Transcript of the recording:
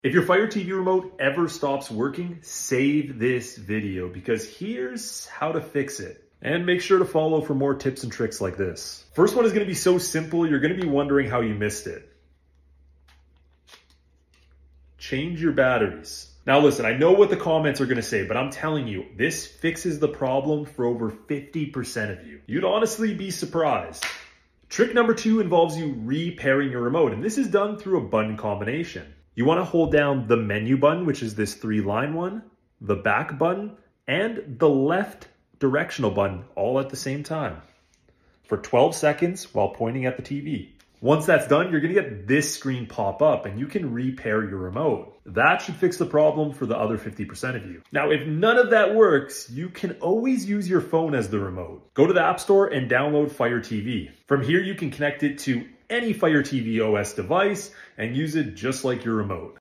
If your Fire TV remote ever stops working, save this video because here's how to fix it. And make sure to follow for more tips and tricks like this. First one is going to be so simple, you're going to be wondering how you missed it. Change your batteries. Now listen, I know what the comments are going to say, but I'm telling you, this fixes the problem for over 50% of you. You'd honestly be surprised. Trick number 2 involves you repairing your remote, and this is done through a button combination. You want to hold down the menu button, which is this 3-line one, the back button, and the left directional button all at the same time for 12 seconds while pointing at the TV. Once that's done, you're going to get this screen pop up and you can repair your remote. That should fix the problem for the other 50% of you. Now, if none of that works, you can always use your phone as the remote. Go to the App Store and download Fire TV. From here, you can connect it to any Fire TV OS device and use it just like your remote.